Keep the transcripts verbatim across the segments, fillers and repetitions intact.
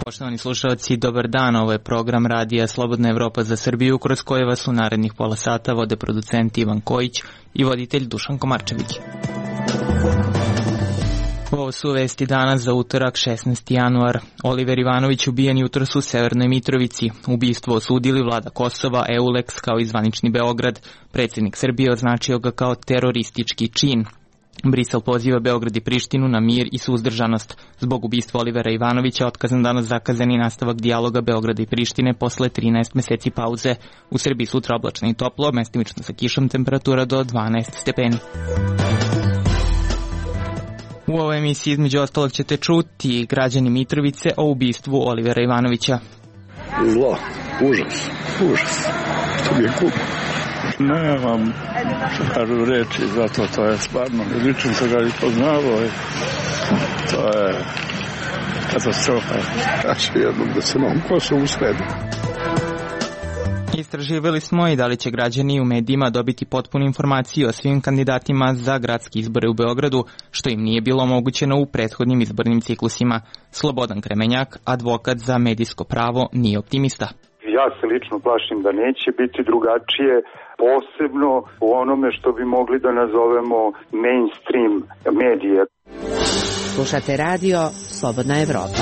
Poštovani slušalci, dobar dan, ovo je program Radija Slobodna Evropa za Srbiju, kroz koje vas u narednih pola sata vode producent Ivan Kojić i voditelj Dušan Komarčević. Ovo su vesti danas za utorak šesnaesti januar. Oliver Ivanović ubijen jutros u Severnoj Mitrovici. Ubistvo osudili vlada Kosova, EULEX kao i zvanični Beograd. Predsjednik Srbije označio ga kao teroristički čin. Brisel poziva Beograd i Prištinu na mir i suzdržanost. Zbog ubistva Olivera Ivanovića otkazan danas zakazani nastavak dijaloga Beograda i Prištine posle trinaest meseci pauze. U Srbiji sutra oblačno i toplo, mestimično sa kišom, temperatura do dvanaest stepeni. U ovoj emisiji između ostalog ćete čuti građani Mitrovice o ubistvu Olivera Ivanovića. Zlo, užas, užas, što mi je kup. Nemam što kažu reči, zato to je stvarno. Lično sam ga i poznavao i to je katastrofa. Kaže jednom da se na ovom Kosovu sredi. Istraživali smo i da li će građani u medijima dobiti potpunu informaciju o svim kandidatima za gradske izbore u Beogradu, što im nije bilo omogućeno u prethodnim izbornim ciklusima. Slobodan Kremenjak, advokat za medijsko pravo, nije optimista. Ja se lično plašim da neće biti drugačije, posebno u onome što bi mogli da nazovemo mainstream medije. Slušate radio Slobodna Evropa.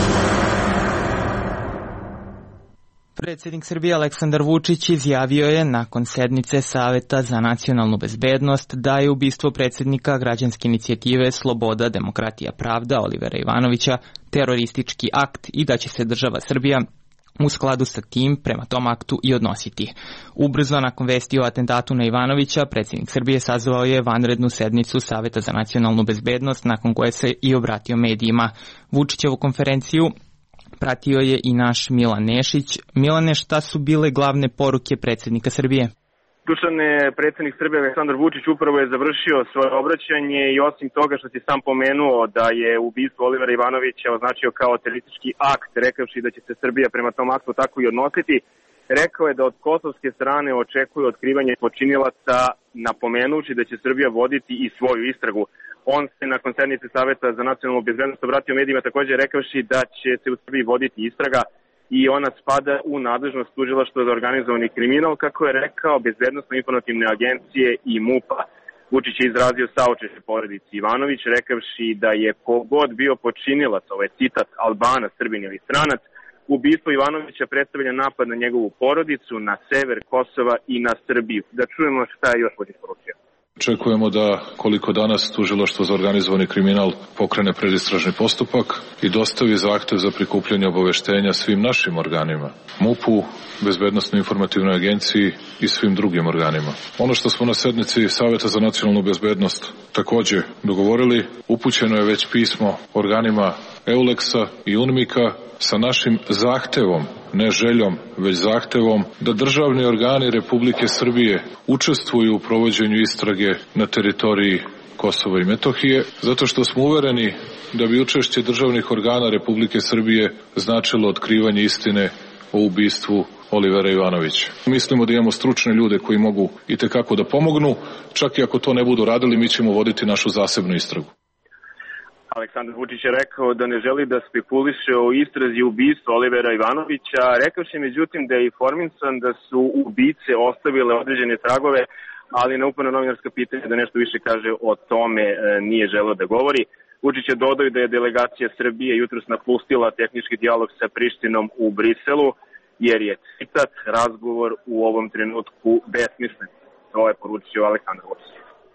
Predsjednik Srbije Aleksandar Vučić izjavio je nakon sednice Saveta za nacionalnu bezbednost da je ubistvo predsjednika građanske inicijative Sloboda, demokratija, pravda Olivera Ivanovića teroristički akt i da će se država Srbija u skladu sa tim prema tom aktu i odnositi. Ubrzo nakon vesti o atentatu na Ivanovića, predsjednik Srbije sazvao je vanrednu sednicu Saveta za nacionalnu bezbednost, nakon koje se i obratio medijima. Vučićevu konferenciju pratio je i naš Milan Nešić. Milane, šta su bile glavne poruke predsjednika Srbije? Dušane, predsjednik Srbije Aleksandar Vučić upravo je završio svoje obraćanje i osim toga što si sam pomenuo da je ubistvo Olivera Ivanovića označio kao teroristički akt, rekavši da će se Srbija prema tom aktu tako i odnositi, rekao je da od kosovske strane očekuje otkrivanje počinilaca, napomenući da će Srbija voditi i svoju istragu. On se nakon sednice Saveta za nacionalnu bezbednost obratio medijima također rekavši da će se u Srbiji voditi istraga i ona spada u nadležnost tužilaštva za organizovani kriminal, kako je rekao, bezbednosno-informativne agencije i MUP-a. Vučić je izrazio saučešće porodici Ivanović, rekavši da je kogod bio počinilac, ovaj citat, Albanac, Srbin ili stranac, ubistvo Ivanovića predstavlja napad na njegovu porodicu, na sever Kosova i na Srbiju. Da čujemo šta je još Vučić poručio. Očekujemo da koliko danas tužilaštvo za organizovani kriminal pokrene predistražni postupak i dostavi zahtev za prikupljanje obaveštenja svim našim organima, MUP-u, Bezbednosno-informativnoj agenciji i svim drugim organima. Ono što smo na sednici Saveta za nacionalnu bezbednost također dogovorili, upućeno je već pismo organima EULEX-a i UNMIK-a sa našim zahtevom, ne željom, već zahtevom da državni organi Republike Srbije učestvuju u provođenju istrage na teritoriji Kosova i Metohije, zato što smo uvereni da bi učešće državnih organa Republike Srbije značilo otkrivanje istine o ubistvu Olivera Ivanovića. Mislimo da imamo stručne ljude koji mogu itekako da pomognu, čak i ako to ne budu radili, mi ćemo voditi našu zasebnu istragu. Aleksandar Vučić je rekao da ne želi da spekuliše o istrazi ubistva Olivera Ivanovića, rekavši međutim da je informisan da su ubice ostavile određene tragove, ali na uporna novinarska pitanja da nešto više kaže o tome nije želeo da govori. Vučić je dodao da je delegacija Srbije jutros napustila tehnički dijalog sa Prištinom u Briselu, jer je, citat, razgovor u ovom trenutku besmislen. To je poručio Aleksandar Vučić.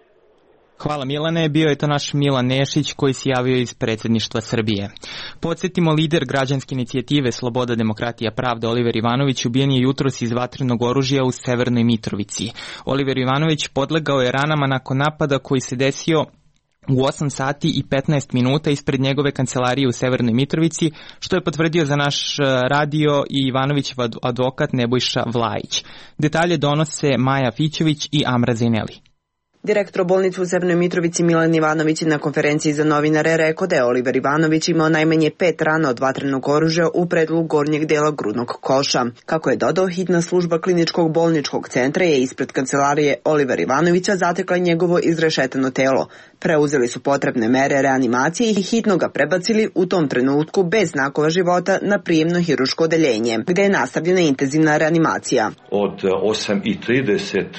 Hvala Milane, bio je to naš Milan Nešić koji se javio iz predsjedništva Srbije. Podsjetimo, lider građanske inicijative Sloboda, demokratija, pravda Oliver Ivanović ubijen je jutros iz vatrenog oružja u Severnoj Mitrovici. Oliver Ivanović podlegao je ranama nakon napada koji se desio u osam sati i petnaest minuta ispred njegove kancelarije u Severnoj Mitrovici, što je potvrdio za naš radio i Ivanovićev advokat Nebojša Vlajić. Detalje donose Maja Fićević i Amra Zejneli. Direktor bolnice u Severnoj Mitrovici Milan Ivanović na konferenciji za novinare rekao da je Oliver Ivanović imao najmanje pet rana od vatrenog oružja u predelu gornjeg dela grudnog koša. Kako je dodao, hitna služba kliničkog bolničkog centra je ispred kancelarije Oliver Ivanovića zatekla njegovo izrešetano telo. Preuzeli su potrebne mere reanimacije i hitno ga prebacili u tom trenutku bez znakova života na prijemno hiruško odeljenje, gde je nastavljena intenzivna reanimacija. Od osam i trideset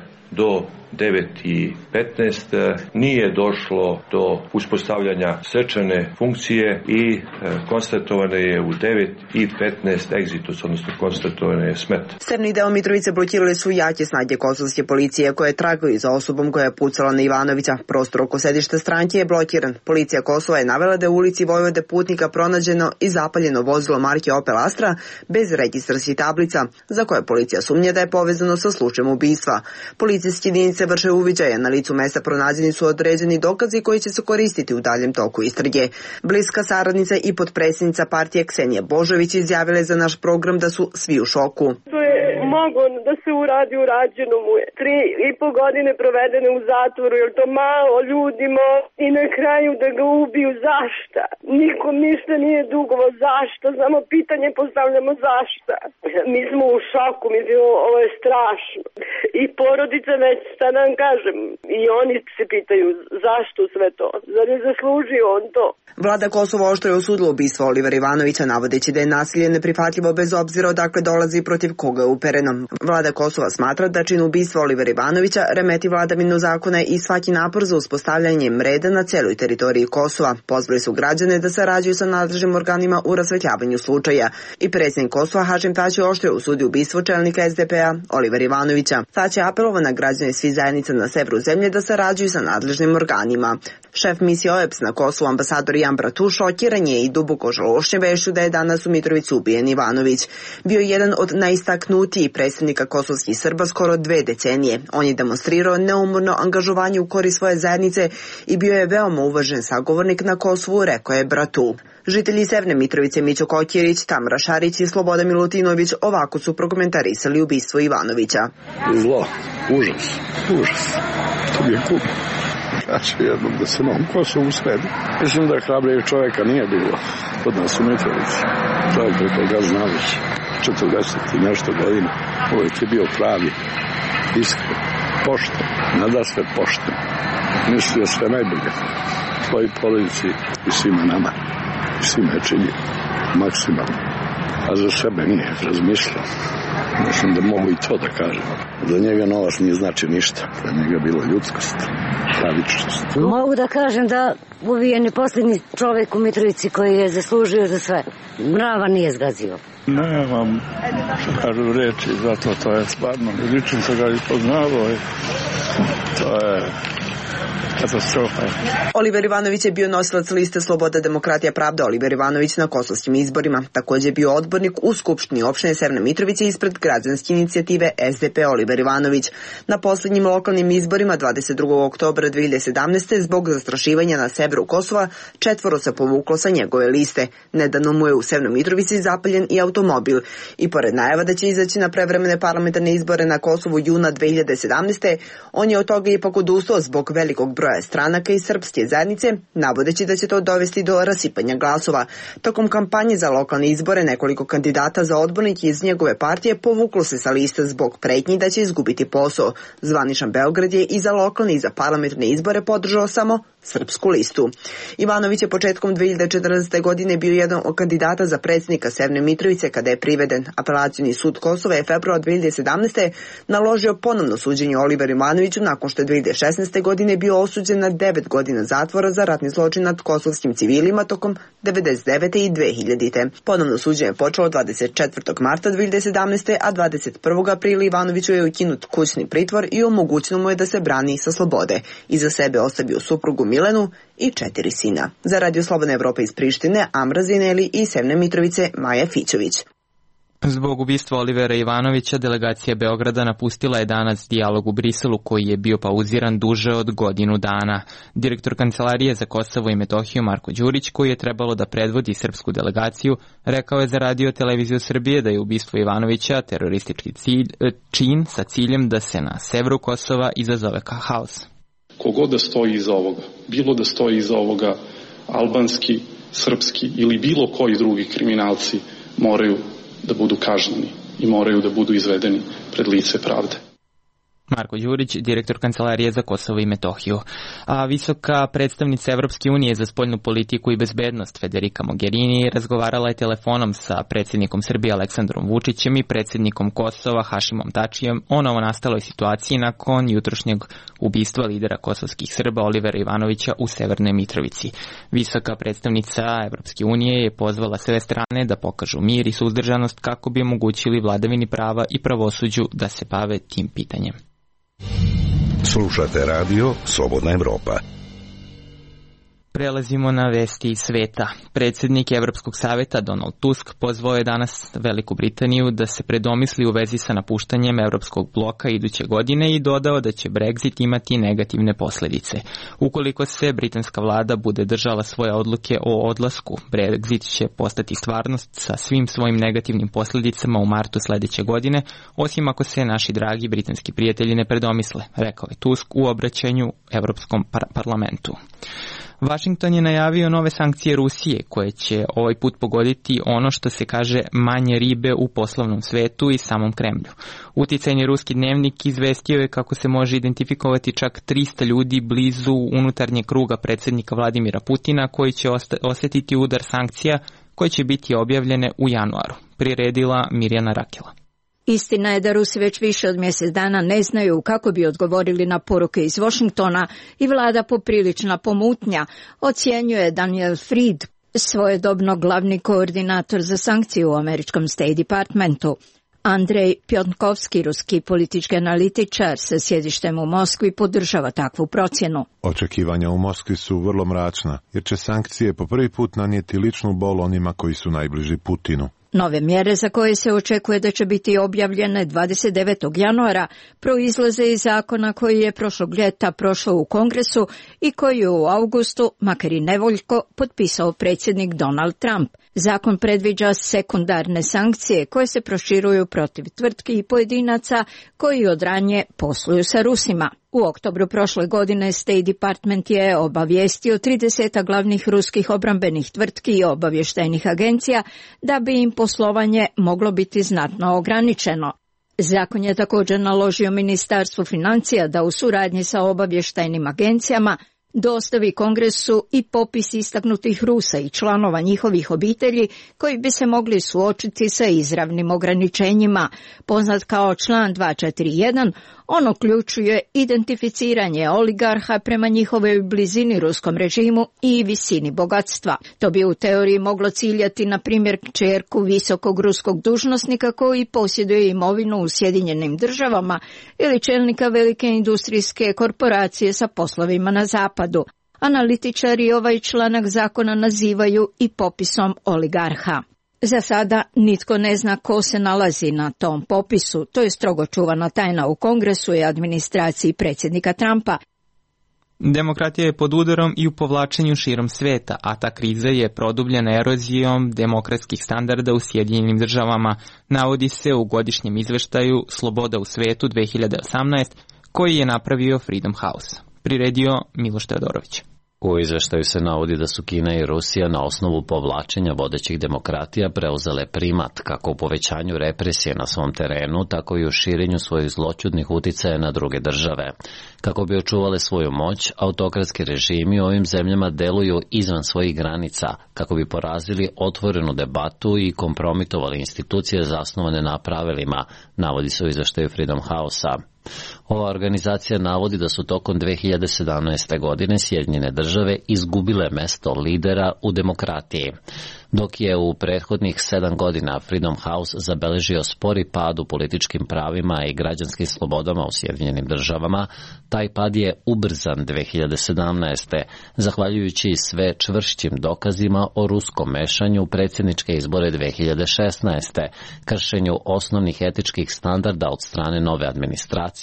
do devet i petnaest nije došlo do uspostavljanja srčane funkcije i konstatovane je u devet i petnaest egzitus, odnosno konstatovane je smrt. Severni deo Mitrovice blokirali su jake snage kosovske policije koje tragaju za osobom koja je pucala na Ivanovića. Prostor oko sedišta stranke je blokiran. Policija Kosova je navela da je u ulici Vojvode Putnika pronađeno i zapaljeno vozilo marke Opel Astra bez registarskih tablica, za koje policija sumnja da je povezano sa slučajem ubistva. Policijske jedinice vrše uviđaje, na licu mesta pronađeni su određeni dokazi koji će se koristiti u daljem toku istrage. Bliska saradnica i potpredsjednica partije Ksenija Božović izjavila je za naš program da su svi u šoku. To je moglo da se uradi, urađeno mu je. Tri i po godine provedene u zatvoru, jer to malo ljudima i na kraju da ga ubiju. Zašta? Nikom ništa nije dugovo. Zašto? Samo pitanje postavljamo zašta. Mi smo u šoku, mislim, ovo je strašno. I porodica već, šta da vam kažem, i oni se pitaju zašto sve to, zar je zaslužio on to. Vlada Kosova oštro je osudila ubistvo Olivera Ivanovića, navodeći da je nasilje neprihvatljivo bez obzira odakle dolazi i protiv koga je upereno. Vlada Kosova smatra da čin ubistva Olivera Ivanovića remeti vladavinu zakona i svaki napor za uspostavljanje reda na celoj teritoriji Kosova. Pozvali su građane da sarađuju sa nadležnim organima u rasvetljavanju slučaja. I predsjednik Kosova Hašim Tači oštro je osudio ubistvo čelnika es de pe a Olivera Ivanovića. Tači je apelovao na građane svih zajednica na severu zemlje da sarađuju sa nadležnim organima. Šef misije O E P S na Kosovu, ambasador Jan Bratu, šokiran je i duboko žalošćen vešću da je danas u Mitrovici ubijen Ivanović. Bio je jedan od najistaknutijih predstavnika kosovskih Srba skoro dve decenije. On je demonstrirao neumorno angažovanje u korist svoje zajednice i bio je veoma uvažen sagovornik na Kosovu, rekao je Bratu. Žitelji Severne Mitrovice Mićo Kokirić, Tamara Šarić i Sloboda Milutinović ovako su prokomentarisali ubistvo Ivanovića. Zlo, užas, užas. To bi je kup. Kaće jednom da se na ovom Kosovu sredi. Mislim da hrabrijeg čovjeka nije bilo kod nas u Mitrovici. Čovjek je koga zna već četrdeset i nešto godina. Uvijek je bio pravi, iskren, pošten, nada sve pošten. Mislio sve najbolje svoji porodici i svima nama. I svima je činio maksimalno. A za sebe nije razmišljao. Mislim da mogu i to da kažem. Za njega novac nije znači ništa. Za njega bilo ljudskost, pravičnost. Mogu da kažem da ubijen je posljednji čovjek u Mitrovici koji je zaslužio za sve. Mrava nije zgazio. Nemam što kažu reči, zato to je stvarno. Lično sam ga i poznavao i to je katastrofa. Oliver Ivanović je bio nosilac liste Sloboda, demokratija, pravda Oliver Ivanović na kosovskim izborima. Također je bio odbornik u Skupštini opštine Severne Mitrovice ispred građanske inicijative es de pe Oliver Ivanović. Na posljednjim lokalnim izborima dvadeset drugog oktobra dve hiljade sedamnaeste. zbog zastrašivanja na severu Kosova četvoro se povuklo sa njegove liste. Nedavno mu je u Severnoj Mitrovici zapaljen i automobil. I pored najava da će izaći na prevremene parlamentarne izbore na Kosovu juna dve hiljade sedamnaeste. on je od toga ipak odustao zbog velikog broja stranaka i srpske zajednice, navodeći da će to dovesti do rasipanja glasova. Tokom kampanje za lokalne izbore nekoliko kandidata za odbornike iz njegove partije povuklo se sa liste zbog pretnji da će izgubiti posao. Zvaničan Beograd je i za lokalne i za parlamentarne izbore podržao samo srpsku listu. Ivanović je početkom dve hiljade četrnaeste. godine bio jedan od kandidata za predsjednika Severne Mitrovice kada je priveden. Apelacioni sud Kosova je februara dve hiljade sedamnaeste. naložio ponovno suđenje Oliveru Ivanoviću nakon što je dve hiljade šesnaeste. godine bio osuđen na devet godina zatvora za ratni zločin nad kosovskim civilima tokom devedeset devete. i dve hiljadite. Ponovno suđenje je počelo dvadeset četvrtog marta dve hiljade sedamnaeste. a dvadeset prvog aprila Ivanoviću je ukinut kućni pritvor i omogućeno mu je da se brani sa slobode. Iza sebe ostavio suprugu Milenu i četiri sina. Za Radio Slobodna Evropa iz Prištine, Amra Zineli i Severne Mitrovice, Maja Fićović. Zbog ubistva Olivera Ivanovića, delegacija Beograda napustila je danas dijalog u Briselu koji je bio pauziran duže od godinu dana. Direktor Kancelarije za Kosovo i Metohiju Marko Đurić, koji je trebalo da predvodi srpsku delegaciju, rekao je za Radio Televiziju Srbije da je ubistvo Ivanovića teroristički cilj, čin sa ciljem da se na severu Kosova izazove haos. Kogod da stoji iza ovoga, bilo da stoji iza ovoga albanski, srpski ili bilo koji drugi kriminalci, moraju da budu kažnjeni i moraju da budu izvedeni pred lice pravde. Marko Đurić, direktor Kancelarije za Kosovo i Metohiju. A visoka predstavnica Evropske unije za spoljnu politiku i bezbednost Federica Mogherini razgovarala je telefonom sa predsjednikom Srbije Aleksandrom Vučićem i predsjednikom Kosova Hašimom Tačijem o novonastaloj situaciji nakon jutrošnjeg ubistva lidera kosovskih Srba Olivera Ivanovića u Severnoj Mitrovici. Visoka predstavnica Evropske unije je pozvala sve strane da pokažu mir i suzdržanost kako bi omogućili vladavini prava i pravosuđu da se bave tim pitanjem. Slušate radio Slobodna Evropa. Prelazimo na vesti iz sveta. Predsjednik Evropskog saveta Donald Tusk pozvao je danas Veliku Britaniju da se predomisli u vezi sa napuštanjem Evropskog bloka iduće godine i dodao da će Brexit imati negativne posljedice. Ukoliko se britanska vlada bude držala svoje odluke o odlasku, Brexit će postati stvarnost sa svim svojim negativnim posljedicama u martu sljedeće godine, osim ako se naši dragi britanski prijatelji ne predomisle, rekao je Tusk u obraćanju Evropskom par- parlamentu. Washington je najavio nove sankcije Rusije koje će ovaj put pogoditi ono što se kaže manje ribe u poslovnom svetu i samom Kremlju. Uticajni ruski dnevnik izvestio je kako se može identifikovati čak trista ljudi blizu unutarnjeg kruga predsjednika Vladimira Putina koji će osjetiti udar sankcija koje će biti objavljene u januaru, priredila Mirjana Rakela. Istina je da Rusi već više od mjesec dana ne znaju kako bi odgovorili na poruke iz Washingtona i vlada poprilična pomutnja, ocjenjuje Daniel Fried, svojedobno glavni koordinator za sankcije u američkom State Departmentu. Andrej Pjonkovski, ruski politički analitičar sa sjedištem u Moskvi, podržava takvu procjenu. Očekivanja u Moskvi su vrlo mračna, jer će sankcije po prvi put nanijeti ličnu bol onima koji su najbliži Putinu. Nove mjere za koje se očekuje da će biti objavljene dvadeset devetog januara proizlaze iz zakona koji je prošlog ljeta prošao u Kongresu i koji je u augustu, makar i nevoljko, potpisao predsjednik Donald Trump. Zakon predviđa sekundarne sankcije koje se proširuju protiv tvrtki i pojedinaca koji od ranije posluju sa Rusima. U oktobru prošle godine State Department je obavijestio trideset glavnih ruskih obrambenih tvrtki i obavještajnih agencija da bi im poslovanje moglo biti znatno ograničeno. Zakon je također naložio Ministarstvu financija da u suradnji sa obavještajnim agencijama dostavi Kongresu i popis istaknutih Rusa i članova njihovih obitelji koji bi se mogli suočiti sa izravnim ograničenjima. Poznat kao član dvjesto četrdeset jedan, on uključuje identificiranje oligarha prema njihovoj blizini ruskom režimu i visini bogatstva. To bi u teoriji moglo ciljati na primjer kćerku visokog ruskog dužnosnika koji posjeduje imovinu u Sjedinjenim državama ili čelnika velike industrijske korporacije sa poslovima na zapadu. Analitičari ovaj članak zakona nazivaju i popisom oligarha. Za sada nitko ne zna ko se nalazi na tom popisu, to je strogo čuvana tajna u Kongresu i administraciji predsjednika Trumpa. Demokratija je pod udarom i u povlačenju širom sveta, a ta kriza je produbljena erozijom demokratskih standarda u Sjedinjenim državama, navodi se u godišnjem izveštaju Sloboda u svetu dve hiljade osamnaeste koji je napravio Freedom House. Priredio Miloš Teodorović. U izveštaju se navodi da su Kina i Rusija na osnovu povlačenja vodećih demokratija preuzele primat kako u povećanju represije na svom terenu, tako i u širenju svojih zloćudnih uticaja na druge države. Kako bi očuvale svoju moć, autokratski režimi u ovim zemljama deluju izvan svojih granica, kako bi porazili otvorenu debatu i kompromitovali institucije zasnovane na pravilima, navodi se u izveštaju Freedom House-a. Ova organizacija navodi da su tokom dve hiljade sedamnaeste. godine Sjedinjene države izgubile mesto lidera u demokratiji. Dok je u prethodnih sedam godina Freedom House zabeležio spori pad u političkim pravima i građanskim slobodama u Sjedinjenim državama, taj pad je ubrzan dve hiljade sedamnaeste. zahvaljujući sve čvršćim dokazima o ruskom mešanju u predsjedničke izbore dve hiljade šesnaeste. kršenju osnovnih etičkih standarda od strane nove administracije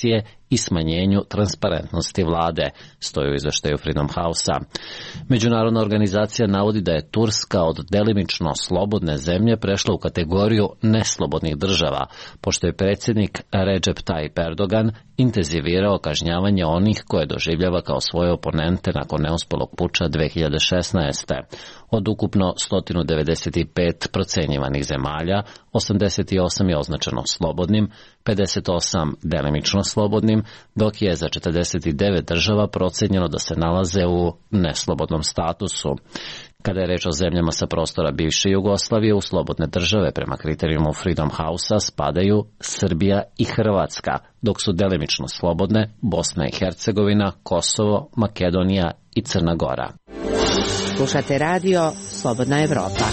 i smanjenju transparentnosti vlade, stoji u izveštaju Freedom House-a. Međunarodna organizacija navodi da je Turska od delimično slobodne zemlje prešla u kategoriju neslobodnih država, pošto je predsjednik Recep Tayyip Erdogan intenzivirao kažnjavanje onih koje doživljava kao svoje oponente nakon neuspelog puča dve hiljade šesnaeste. Od ukupno sto devedeset pet procenjivanih zemalja, osamdeset osam je označeno slobodnim, pedeset osam delimično slobodnim, dok je za četrdeset devet država procenjeno da se nalaze u neslobodnom statusu. Kada je reč o zemljama sa prostora bivše Jugoslavije, u slobodne države prema kriterijumu Freedom House-a spadaju Srbija i Hrvatska, dok su delimično slobodne Bosna i Hercegovina, Kosovo, Makedonija i Crna Gora. Slušate radio Slobodna Evropa.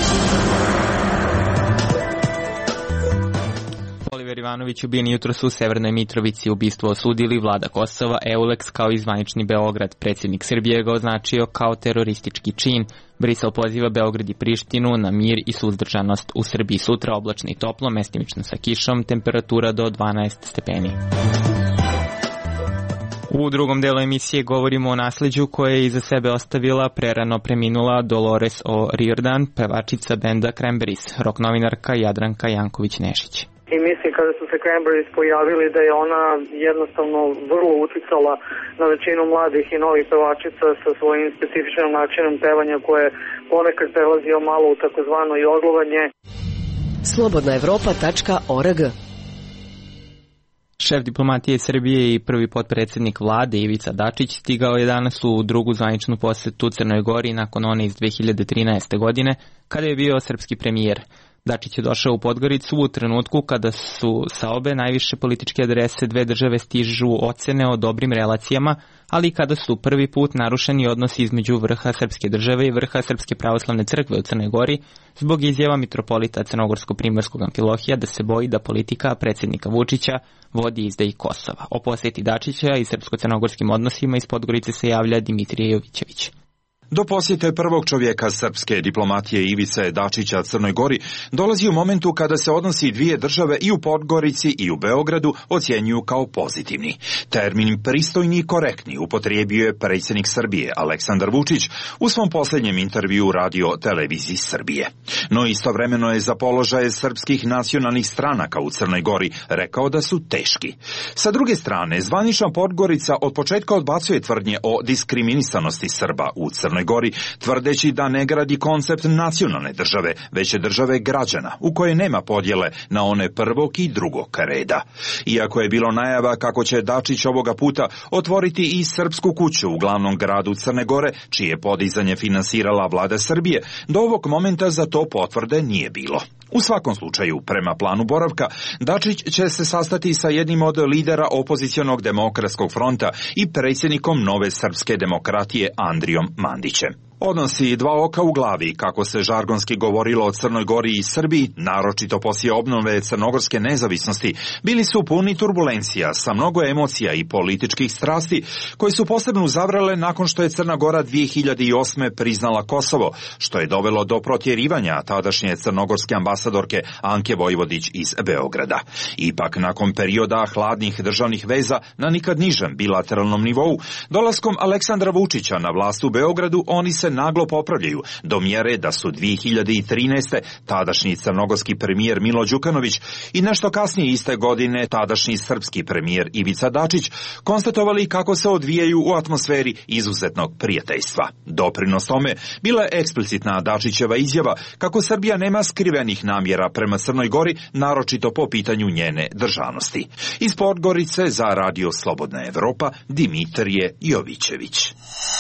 Oliver Ivanović ubijen jutros u Severnoj Mitrovici. Ubistvo osudili vlada Kosova, Eulex kao i zvanični Beograd. Predsjednik Srbije ga označio kao teroristički čin. Brisel poziva Beograd i Prištinu na mir i suzdržanost. U Srbiji sutra oblačno i toplo, mestimično sa kišom, temperatura do dvanaest stepeni. U drugom delu emisije govorimo o nasleđu koje je iza sebe ostavila prerano preminula Dolores O'Riordan, pevačica benda Cranberries, rock novinarka Jadranka Janković-Nešić. I mislim kada su se Cranberries pojavili da je ona jednostavno vrlo uticala na većinu mladih i novih pevačica sa svojim specifičnim načinom pevanja koje ponekad prelazio malo u takozvano joglovanje. slobodna evropa tačka org. Šef diplomatije Srbije i prvi potpredsjednik vlade Ivica Dačić stigao je danas u drugu zvaničnu posetu Crnoj Gori nakon one iz dve hiljade trinaeste. godine, kada je bio srpski premijer. Dačić je došao u Podgoricu u trenutku kada su sa obe najviše političke adrese dve države stižu ocene o dobrim relacijama, ali i kada su prvi put narušeni odnosi između vrha srpske države i vrha Srpske pravoslavne crkve u Crnoj Gori zbog izjava mitropolita Crnogorsko-Primorskog Amfilohija da se boji da politika predsjednika Vučića vodi izdaji Kosova. O posjeti Dačića i srpsko-crnogorskim odnosima iz Podgorice se javlja Dimitrije Jovićević. Do posjete prvog čovjeka srpske diplomatije Ivice Dačića Crnoj Gori dolazi u momentu kada se odnosi dvije države i u Podgorici i u Beogradu ocjenjuju kao pozitivni. Termin pristojni i korektni upotrijebio je predsjednik Srbije Aleksandar Vučić u svom posljednjem intervju radio televiziji Srbije. No istovremeno je za položaje srpskih nacionalnih stranaka u Crnoj Gori rekao da su teški. Sa druge strane, zvanična Podgorica od početka odbacuje tvrdnje o diskriminisanosti Srba u Crnoj Gori, tvrdeći da ne gradi koncept nacionalne države, već je države građana, u kojoj nema podjele na one prvog i drugog reda. Iako je bilo najava kako će Dačić ovoga puta otvoriti i srpsku kuću u glavnom gradu Crne Gore, čije podizanje finansirala vlada Srbije, do ovog momenta za to potvrde nije bilo. U svakom slučaju, prema planu boravka, Dačić će se sastati sa jednim od lidera opozicionog demokratskog fronta i predsjednikom Nove srpske demokratije Andrijom Mandićem. Odnosi dva oka u glavi, kako se žargonski govorilo o Crnoj Gori i Srbiji, naročito poslije obnove crnogorske nezavisnosti, bili su puni turbulencija sa mnogo emocija i političkih strasti, koje su posebno zavrele nakon što je Crna Gora dvije hiljade osme. priznala Kosovo, što je dovelo do protjerivanja tadašnje crnogorske ambasadorke Anke Vojvodić iz Beograda. Ipak, nakon perioda hladnih državnih veza na nikad nižem bilateralnom nivou, dolaskom Aleksandra Vučića na vlast u Beogradu, oni se naglo popravljaju, do mjere da su dvije hiljade trinaeste. tadašnji crnogorski premijer Milo Đukanović i nešto kasnije iste godine tadašnji srpski premijer Ivica Dačić konstatovali kako se odvijaju u atmosferi izuzetnog prijateljstva. Doprinos tome bila je eksplicitna Dačićeva izjava kako Srbija nema skrivenih namjera prema Crnoj Gori, naročito po pitanju njene državnosti. Iz Podgorice za Radio Slobodna Evropa, Dimitrije Jovićević.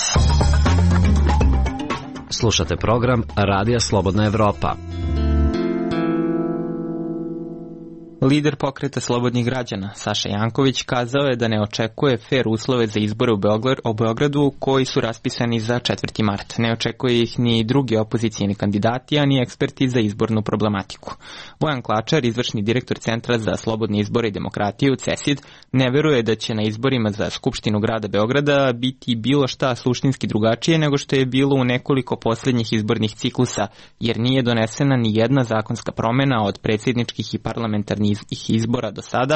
Slušate program Radija Slobodna Evropa. Lider pokreta slobodnih građana, Saša Janković, kazao je da ne očekuje fer uslove za izbore u Beogradu koji su raspisani za četvrti mart. Ne očekuje ih ni drugi opozicijni kandidati, a ni eksperti za izbornu problematiku. Bojan Klačar, izvršni direktor Centra za slobodne izbore i demokratiju, CESID, ne veruje da će na izborima za Skupštinu grada Beograda biti bilo šta suštinski drugačije nego što je bilo u nekoliko posljednjih izbornih ciklusa, jer nije donesena ni jedna zakonska promjena od predsjedničkih i parlamentarnih izbora do sada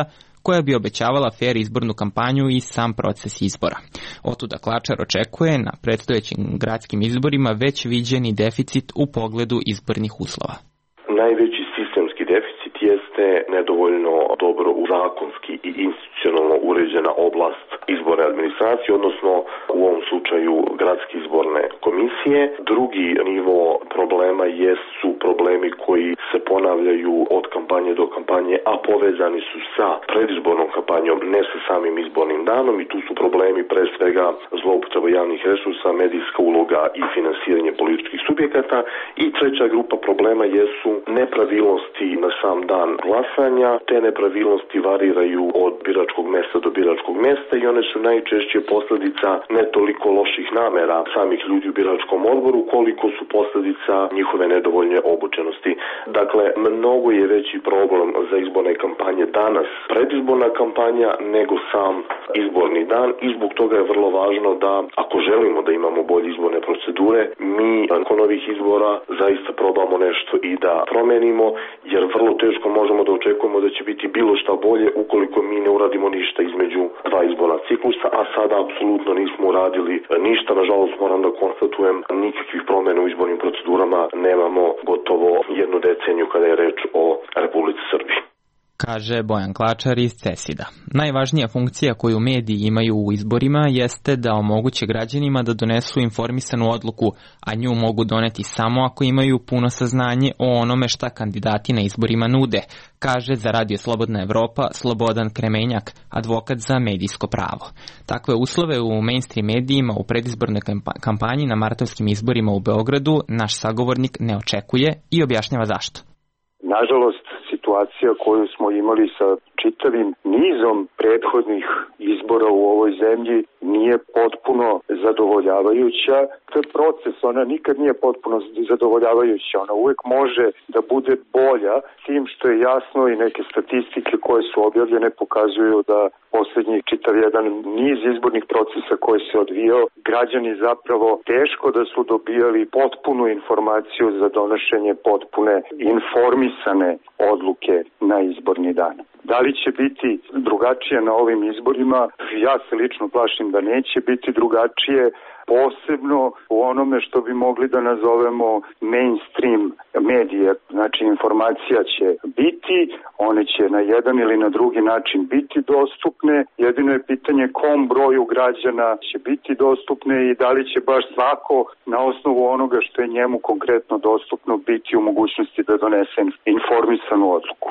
koja bi obećavala fer izbornu kampanju i sam proces izbora. Otuda Klačar očekuje na predstojećim gradskim izborima već viđeni deficit u pogledu izbornih uslova. Najveći sistemski deficit jeste nedovoljno dobro zakonski i institucionalno uređena oblast izborne administracije, odnosno u ovom slučaju gradske izborne komisije. Drugi nivo problema jesu problemi koji se ponavljaju od kampanje do kampanje, a povezani su sa predizbornom kampanjom, ne sa samim izbornim danom, i tu su problemi pre svega zloupotreba javnih resursa, medijska uloga i finansiranje političkih subjekata. I treća grupa problema jesu nepravilnosti na sam dan glasanja. Te nepravilnosti variraju od biračkog mesta do biračkog mesta i one su najčešće posljedica ne toliko loših namera samih ljudi u biračkom odboru, koliko su posljedica njihove nedovoljne obučenosti. Dakle, mnogo je veći problem za izborne kampanje danas predizborna kampanja nego sam izborni dan, i zbog toga je vrlo važno da, ako želimo da imamo bolje izborne procedure, mi nakon ovih izbora zaista probamo nešto i da promenimo, jer vrlo teško možemo da očekujemo da će biti bilo šta bolje ukoliko mi ne uradimo ništa između dva izborna ciklusa, a sada apsolutno nismo uradili ništa. Nažalost, moram da konstatujem, nikakvih promjena u izbornim procedurama nemamo gotovo jednu deceniju kada je reč o Republici Srbiji. Kaže Bojan Klačar iz CESID-a. Najvažnija funkcija koju mediji imaju u izborima jeste da omoguće građanima da donesu informisanu odluku, a nju mogu doneti samo ako imaju puno saznanje o onome šta kandidati na izborima nude, kaže za Radio Slobodna Evropa Slobodan Kremenjak, advokat za medijsko pravo. Takve uslove u mainstream medijima u predizbornoj kampanji na martovskim izborima u Beogradu naš sagovornik ne očekuje i objašnjava zašto. Nažalost, situacija koju smo imali sa čitavim nizom prethodnih izbora u ovoj zemlji nije potpuno zadovoljavajuća. To je proces, ona nikad nije potpuno zadovoljavajuća. Ona uvek može da bude bolja, tim što je jasno i neke statistike koje su objavljene pokazuju da poslednji čitav jedan niz izbornih procesa koji se odvijao, građani zapravo teško da su dobijali potpunu informaciju za donošenje potpune informisane odluke na izborni dan. Da li će biti drugačije na ovim izborima? Ja se lično plašim da neće biti drugačije, posebno u onome što bi mogli da nazovemo mainstream medije. Znači, informacija će biti, one će na jedan ili na drugi način biti dostupne. Jedino je pitanje kom broju građana će biti dostupne i da li će baš svako na osnovu onoga što je njemu konkretno dostupno biti u mogućnosti da donese informisanu odluku.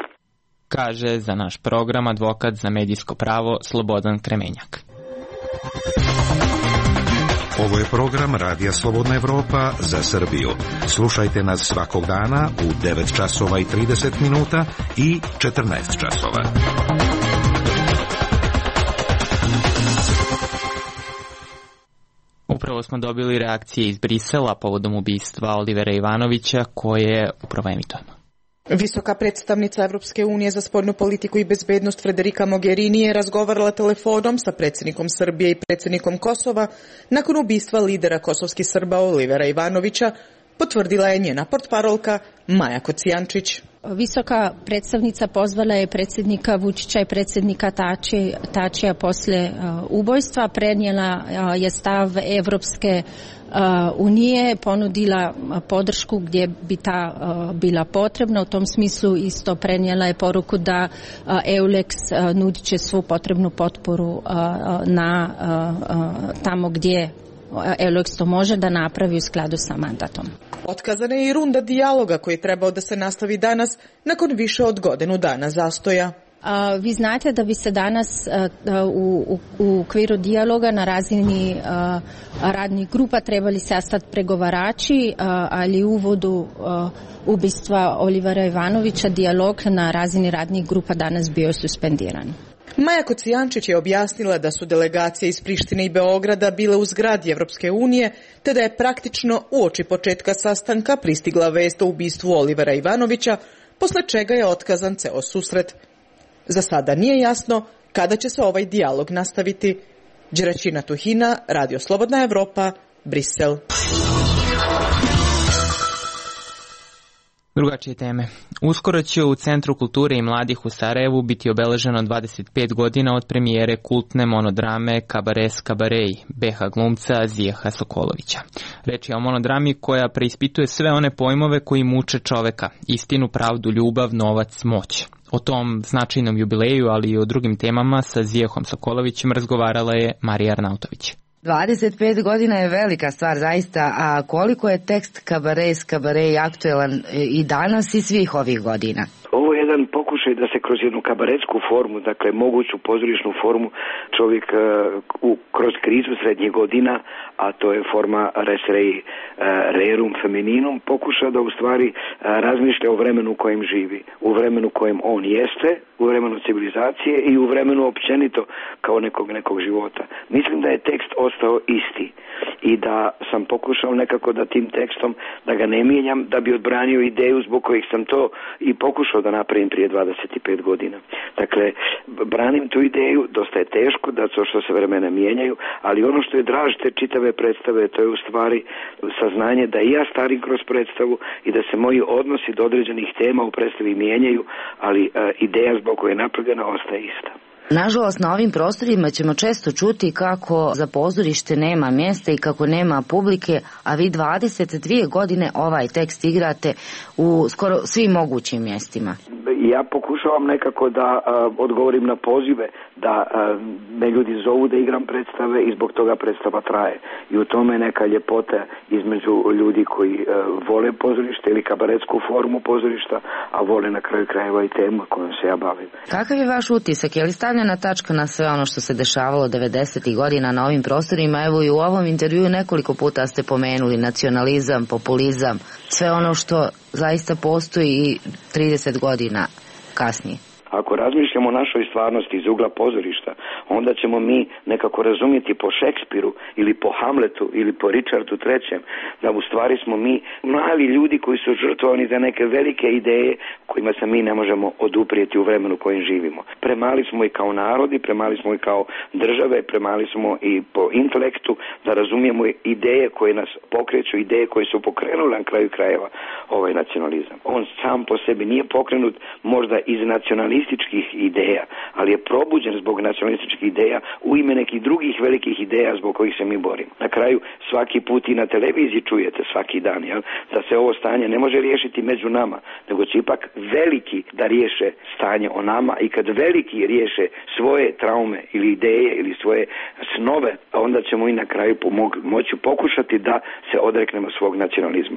Kaže za naš program advokat za medijsko pravo Slobodan Kremenjak. Ovo je program Radija Slobodna Evropa za Srbiju. Slušajte nas svakog dana u devet časova i trideset minuta i četrnaest časova. Upravo smo dobili reakcije iz Brisela povodom ubistva Olivera Ivanovića koje upravo emitujemo. Visoka predstavnica Evropske unije za spoljnu politiku i bezbednost Frederica Mogherini je razgovarala telefonom sa predsjednikom Srbije i predsjednikom Kosova nakon ubistva lidera kosovskih Srba Olivera Ivanovića, potvrdila je njena portparolka Maja Kocijančić. Visoka predstavnica pozvala je predsjednika Vučića i predsjednika Tači, Tačija posle uh, ubojstva, prenijela uh, je stav Evropske uh, unije, ponudila uh, podršku gdje bi ta uh, bila potrebna. U tom smislu isto prenijela je poruku da uh, EULEX uh, nudit će svu potrebnu potporu uh, na uh, uh, tamo gdje EULEX to može da napravi u skladu sa mandatom. Otkazana je i runda dijaloga koji je trebao da se nastavi danas nakon više od godinu dana zastoja. A, vi znate da bi se danas a, u, u, u okviru dijaloga na razini a, radnih grupa trebali sastati pregovarači, a, ali u uvodu a, ubistva Olivera Ivanovića dijalog na razini radnih grupa danas bio suspendiran. Maja Kocijančić je objasnila da su delegacije iz Prištine i Beograda bile u zgradi Evropske unije, te da je praktično uoči početka sastanka pristigla vest o ubistvu Olivera Ivanovića, posle čega je otkazan ceo susret. Za sada nije jasno kada će se ovaj dijalog nastaviti. Đeraćina Tuhina, Radio Slobodna Evropa, Brisel. Drugačije teme. Uskoro će u Centru kulture i mladih u Sarajevu biti obeleženo dvadeset pet godina od premijere kultne monodrame Kabares Kabarej be ha glumca Zijeha Sokolovića. Reč je o monodrami koja preispituje sve one pojmove koji muče čoveka, istinu, pravdu, ljubav, novac, moć. O tom značajnom jubileju, ali i o drugim temama sa Zijehom Sokolovićem razgovarala je Marija Arnautović. dvadeset pet godina je velika stvar zaista, a koliko je tekst Kabares Kabarej aktuelan i danas i svih ovih godina? Ovo je jedan pokušaj da se kroz jednu kabaretsku formu, dakle moguću pozorišnu formu, čovjek uh, u, kroz krizu srednjih godina, a to je forma res rei uh, rerum femininum, pokuša da u stvari uh, razmišlja o vremenu u kojem živi, u vremenu u kojem on jeste, u vremenu civilizacije i u vremenu općenito kao nekog nekog života. Mislim da je tekst ostao isti i da sam pokušao nekako da tim tekstom, da ga ne mijenjam, da bi odbranio ideju zbog kojih sam to i pokušao da napravim prije dvadeset pet godina. Dakle, branim tu ideju, dosta je teško da to što se vremena mijenjaju, ali ono što je draž te čitave predstave, to je u stvari saznanje da i ja starim kroz predstavu i da se moji odnosi do određenih tema u predstavi mijenjaju, ali uh, ideja zbog koje je napravljena ostaje ista. Nažalost, na ovim prostorima ćemo često čuti kako za pozorište nema mjesta i kako nema publike, a vi dvadeset dvije godine ovaj tekst igrate u skoro svim mogućim mjestima. Ja pokušavam nekako da uh, odgovorim na pozive, da uh, me ljudi zovu da igram predstave i zbog toga predstava traje. I u tome je neka ljepota između ljudi koji uh, vole pozorište ili kabaretsku formu pozorišta, a vole na kraju krajeva i temu kojom se ja bavim. Kakav je vaš utisak? Je li stavljena tačka na sve ono što se dešavalo devedesetih godina na ovim prostorima? Evo i u ovom intervjuu nekoliko puta ste pomenuli nacionalizam, populizam, sve ono što zaista postoji i trideset godina kasnije. Ako razmišljamo o našoj stvarnosti iz ugla pozorišta, onda ćemo mi nekako razumjeti po Šekspiru ili po Hamletu ili po Richardu trećem da u stvari smo mi mali ljudi koji su žrtvovani za neke velike ideje kojima se mi ne možemo oduprijeti u vremenu u kojem živimo. Premali smo i kao narodi, premali smo i kao države, premali smo i po intelektu da razumijemo ideje koje nas pokreću, ideje koje su pokrenule na kraju krajeva ovaj nacionalizam. On sam po sebi nije pokrenut možda iz nacionalizma ideja, ali je probuđen zbog nacionalističkih ideja u ime nekih drugih velikih ideja zbog kojih se mi borimo. Na kraju svaki put i na televiziji čujete svaki dan, jel, da se ovo stanje ne može riješiti među nama, nego će ipak veliki da riješe stanje o nama i kad veliki riješe svoje traume ili ideje ili svoje snove, onda ćemo i na kraju moći pokušati da se odreknemo svog nacionalizma.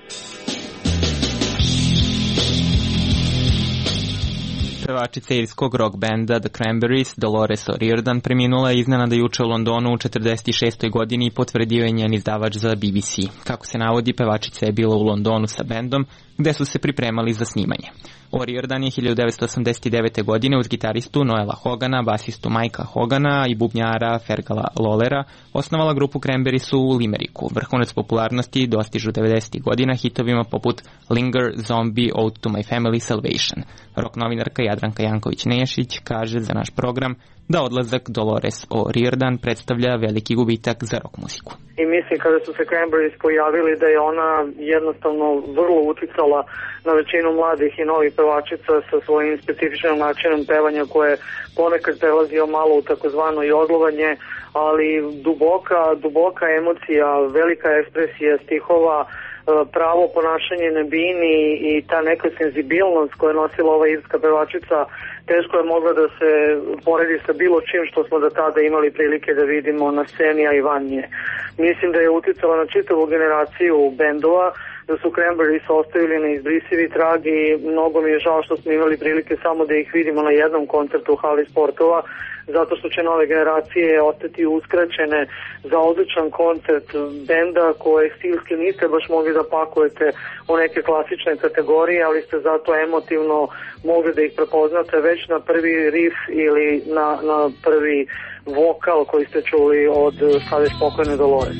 Pevačica irskog rock benda The Cranberries, Dolores O'Riordan, preminula je iznenada juče u Londonu u četrdeset šestoj godini i potvrdio je njen izdavač za B B C. Kako se navodi, pevačica je bila u Londonu sa bendom, gde su se pripremali za snimanje. O'Riordan je hiljadu devetsto osamdeset devete. godine uz gitaristu Noela Hogana, basistu Mikea Hogana i bubnjara Fergala Lawlera osnovala grupu Cranberries u Limeriku. Vrhunac popularnosti dostižu devedesetih. godina hitovima poput Linger, Zombie, Ode to My Family, Salvation. Rock novinarka Jadranka Janković-Neješić kaže za naš program da odlazak Dolores O'Riordan predstavlja veliki gubitak za rock muziku. I mislim kada su se Cranberries pojavili da je ona jednostavno vrlo uticala na većinu mladih i novih pevačica sa svojim specifičnim načinom pevanja koje ponekad prelazio malo u takozvano jodlovanje, ali duboka, duboka emocija, velika ekspresija stihova, pravo ponašanje na bini i ta neka senzibilnost koja je nosila ova irska pevačica teško je mogla da se poredi sa bilo čim što smo do tada imali prilike da vidimo na sceni, a i van nje. Mislim da je uticala na čitavu generaciju bendova, da su Cranberries ostavili neizbrisivi trag i mnogo mi je žao što smo imali prilike samo da ih vidimo na jednom koncertu u hali sportova, zato što će nove generacije ostati uskraćene za odličan koncert benda koje stilski niste baš mogli da pakujete u neke klasične kategorije, ali ste zato emotivno mogli da ih prepoznate već na prvi riff ili na, na prvi vokal koji ste čuli od sada već pokojne Dolores.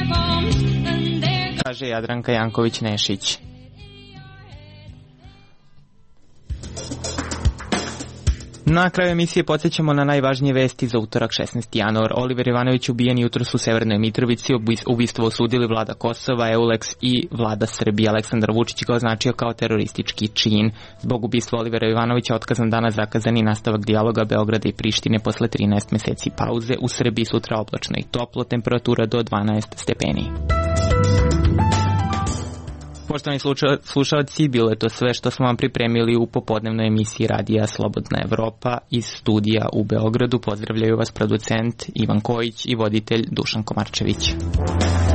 Kaže Jadranka Janković-Neješić. Na kraju emisije podsjećamo na najvažnije vesti za utorak šesnaesti januar. Oliver Ivanović ubijen jutros u Severnoj Mitrovici, ubistvo osudili vlada Kosova, Euleks i vlada Srbije. Aleksandar Vučić ga označio kao teroristički čin. Zbog ubistva Olivera Ivanovića otkazan danas zakazani nastavak dijaloga Beograda i Prištine posle trinaest meseci pauze. U Srbiji sutra oblačno i toplo, temperatura do dvanaest stepeni. Poštovani slušalci, bilo je to sve što smo vam pripremili u popodnevnoj emisiji Radija Slobodna Evropa. Iz studija u Beogradu pozdravljaju vas producent Ivan Kojić i voditelj Dušan Komarčević.